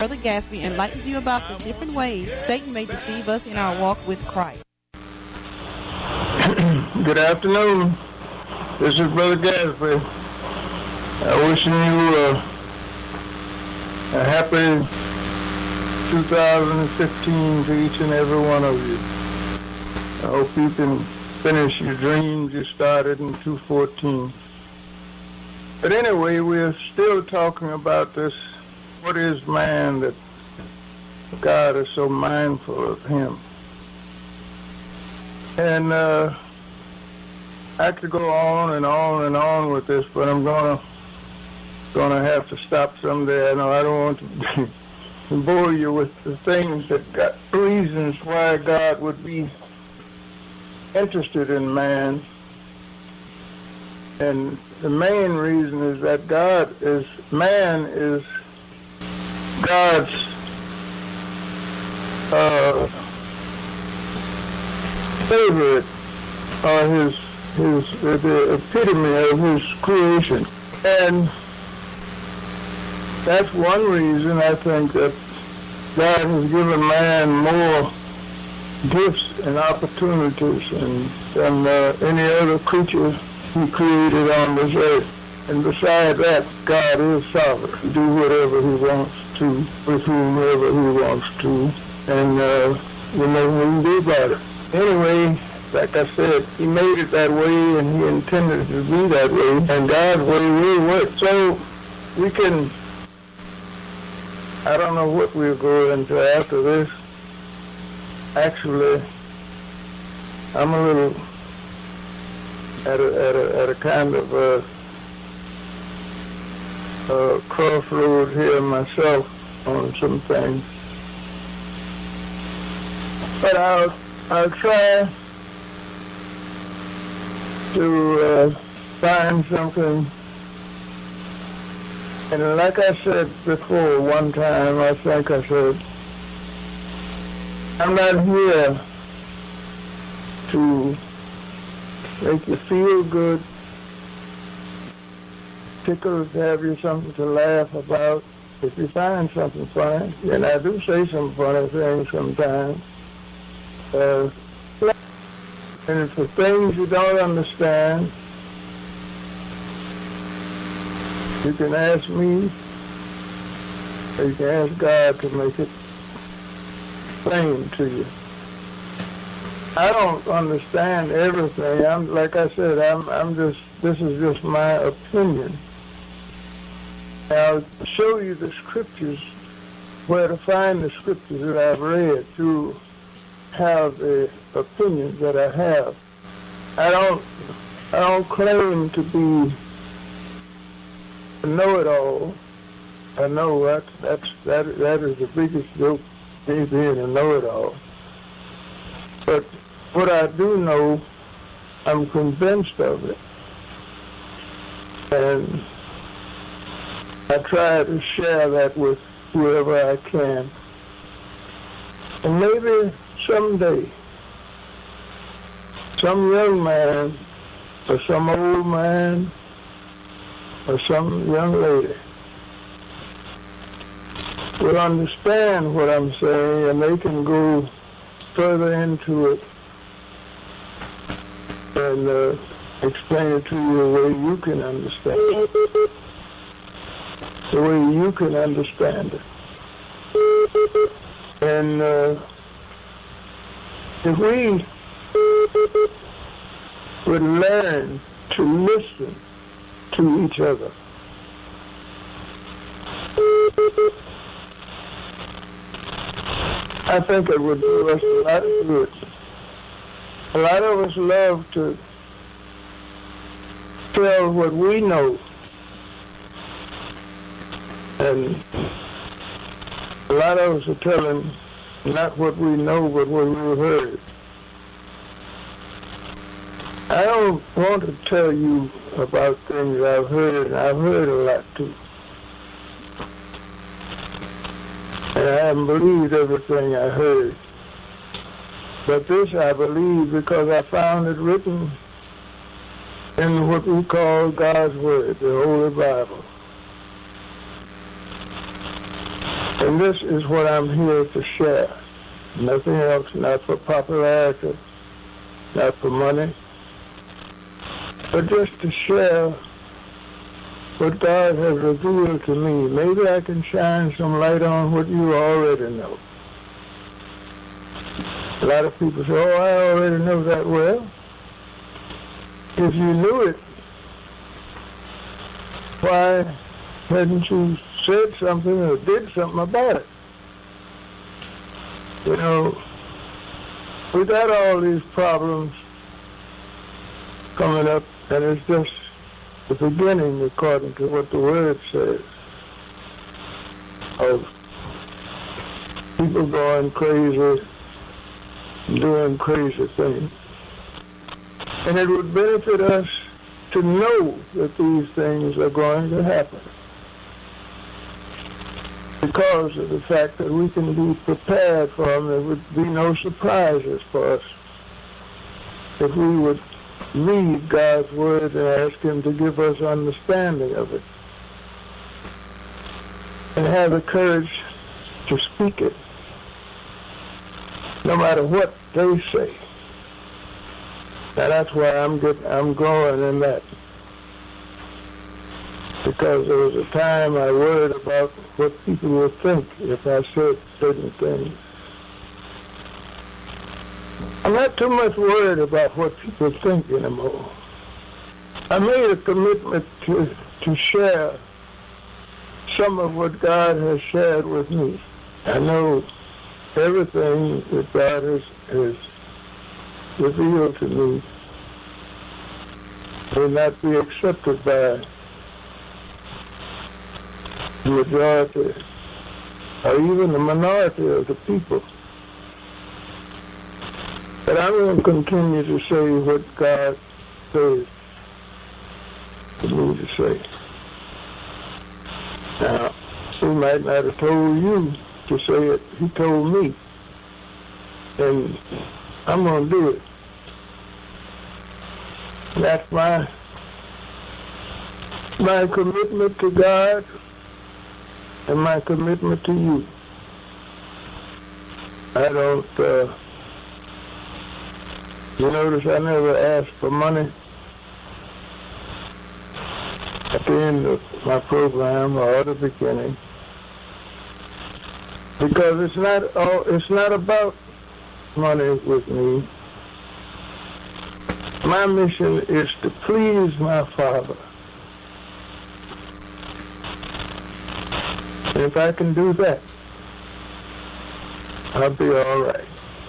Brother Gatsby enlightens you about the different ways Satan may deceive us in our walk with Christ. Good afternoon. This is Brother Gatsby. I wishing you a happy 2015 to each and every one of you. I hope you can finish your dreams you started in 2014. But anyway, we're still talking about this. What is man that God is so mindful of him? And I could go on and on and on with this, but I'm gonna have to stop someday. I know I don't want to bore you with the things that got reasons why God would be interested in man. And the main reason is that man is God's favorite, or the epitome of his creation. And that's one reason I think that God has given man more gifts and opportunities than any other creature he created on this earth. And besides that, God is sovereign. He do whatever he wants to with whomever he wants to, and there's nothing we can do about it. Anyway, like I said, he made it that way, and he intended it to be that way, and God's way will work. So we can, I don't know what we'll go into after this. Actually, I'm a little at a kind of crossroads here myself on some things, but I'll try to find something. And like I said before, one time I think I said, I'm not here to make you feel good, tickle to have you something to laugh about. If you find something funny, and I do say some funny things sometimes, and if the things you don't understand, you can ask me, or you can ask God to make it plain to you. I don't understand everything. Like I said, this is just my opinion. I'll show you the scriptures, where to find the scriptures that I've read to have the opinions that I have. I don't claim to be a know-it-all. I know that is the biggest joke, me being a know-it-all. But what I do know, I'm convinced of it. And I try to share that with whoever I can. And maybe someday, some young man, or some old man, or some young lady will understand what I'm saying, and they can go further into it and explain it to you the way you can understand it. The way you can understand it. And if we would learn to listen to each other, I think it would do us a lot of good. A lot of us love to tell what we know, and a lot of us are telling not what we know, but what we've heard. I don't want to tell you about things I've heard, and I've heard a lot too. And I haven't believed everything I heard. But this I believe because I found it written in what we call God's Word, the Holy Bible. And this is what I'm here to share. Nothing else, not for popularity, not for money, but just to share what God has revealed to me. Maybe I can shine some light on what you already know. A lot of people say, oh, I already know that. Well, if you knew it, why hadn't you said something or did something about it? You know, we got all these problems coming up, and it's just the beginning, according to what the Word says, of people going crazy, doing crazy things. And it would benefit us to know that these things are going to happen, because of the fact that we can be prepared for them. There would be no surprises for us if we would read God's Word and ask Him to give us understanding of it, and have the courage to speak it, no matter what they say. Now that's why I'm growing in that, because there was a time I worried about what people would think if I said certain things. I'm not too much worried about what people think anymore. I made a commitment to share some of what God has shared with me. I know everything that God has revealed to me will not be accepted by the majority or even the minority of the people. But I'm going to continue to say what God says for me to say. Now, He might not have told you to say it. He told me. And I'm going to do it. That's my commitment to God and my commitment to you. I don't, you notice I never asked for money at the end of my program or at the beginning, because it's not about money with me. My mission is to please my Father. And if I can do that, I'll be all right.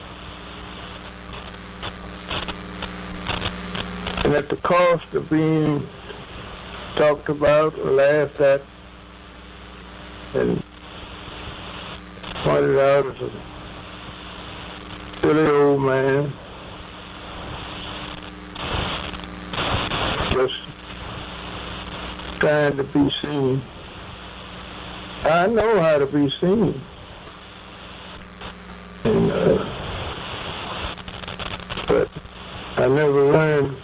And at the cost of being talked about or laughed at and pointed out as a silly old man, just trying to be seen. I know how to be seen. And, but I never learned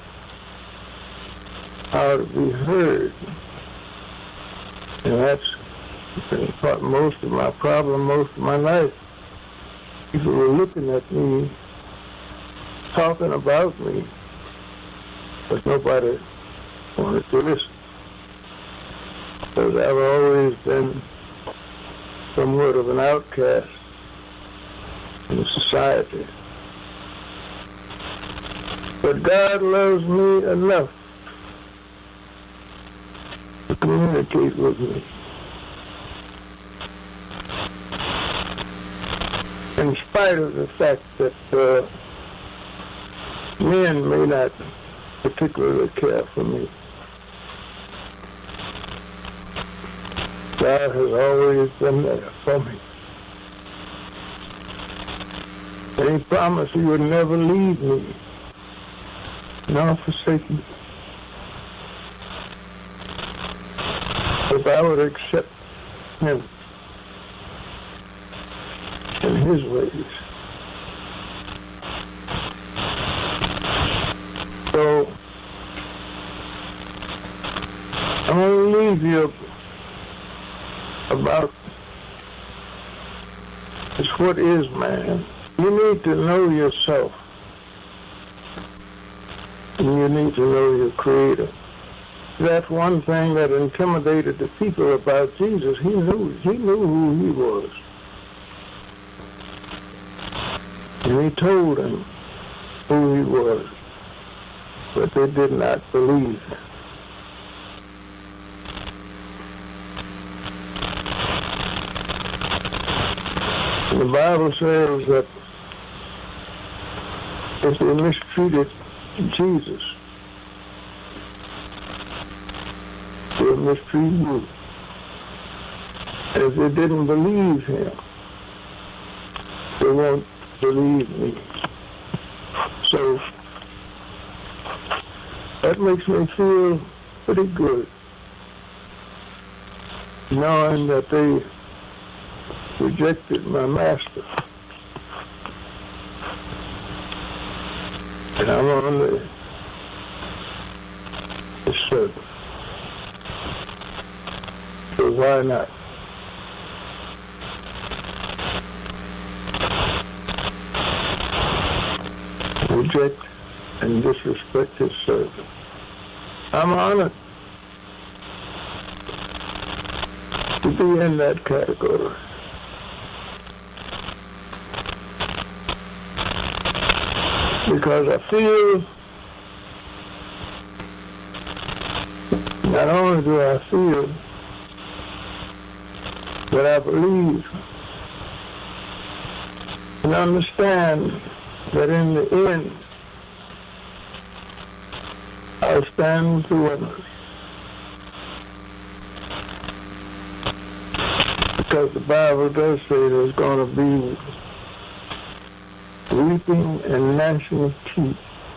how to be heard. And that's been most of my problem, most of my life. People were looking at me, talking about me, but nobody wanted to listen. Because I've always been somewhat of an outcast in society. But God loves me enough to communicate with me. In spite of the fact that men may not particularly care for me. God has always been there for me. And He promised He would never leave me, nor forsake me, if I would accept Him and His ways. So, I'm going to leave you about is what is man. You need to know yourself. And you need to know your Creator. That's one thing that intimidated the people about Jesus. He knew who he was. And he told them who he was. But they did not believe. The Bible says that if they mistreated Jesus, they'll mistreat you. If they didn't believe him, they won't believe me. So that makes me feel pretty good, knowing that they rejected my master. And I'm only a servant. So why not? Reject and disrespect his servant. I'm honored to be in that category. Because I feel, not only do I feel, but I believe and understand that in the end, I'll stand with the winners. Because the Bible does say there's going to be weeping and gnashing of teeth.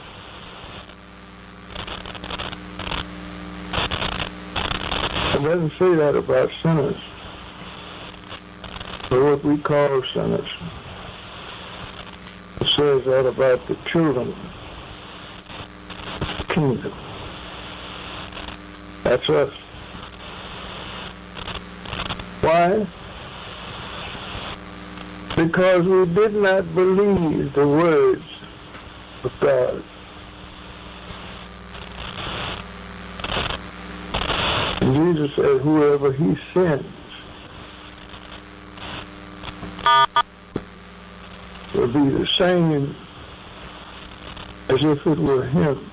It doesn't say that about sinners, or what we call sinners. It says that about the children of the kingdom. That's us. Why? Because we did not believe the words of God. And Jesus said, whoever he sends will be the same as if it were him.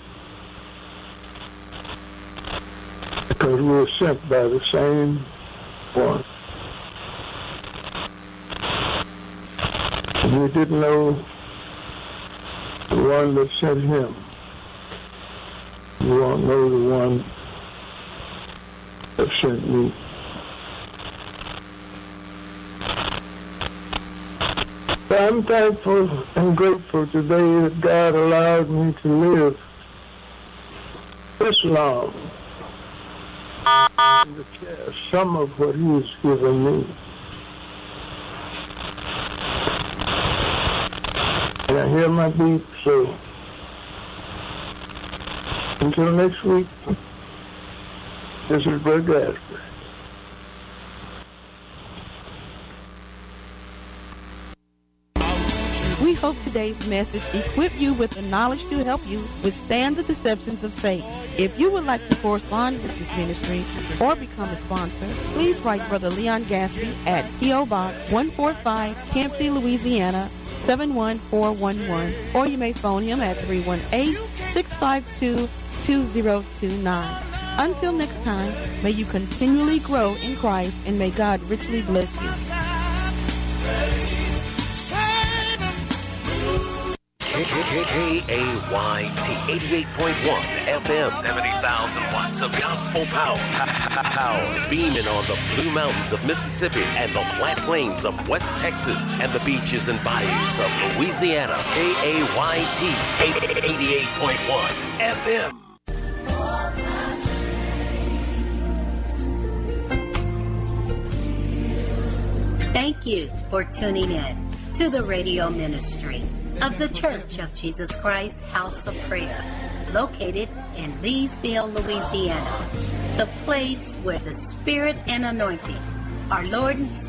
Because we're sent by the same one. We didn't know the one that sent him. You won't know the one that sent me. So I'm thankful and grateful today that God allowed me to live this long and to share some of what he has given me. And I hear my beat, so until next week, this is Brett Gasper. We hope today's message equip you with the knowledge to help you withstand the deceptions of Satan. If you would like to correspond with this ministry or become a sponsor, please write Brother Leon Gaspy at P.O. Box 145, Campsie, Louisiana 71411, or you may phone him at 318-652-2029. Until next time, may you continually grow in Christ and may God richly bless you. KAYT 88.1 FM, 70,000 watts of gospel power. Beaming on the Blue Mountains of Mississippi and the flat plains of West Texas and the beaches and bayous of Louisiana. KAYT 88.1 FM. Thank you for tuning in to the radio ministry of the Church of Jesus Christ House of Prayer, located in Leesville, Louisiana, the place where the Spirit and anointing, our Lord and Savior,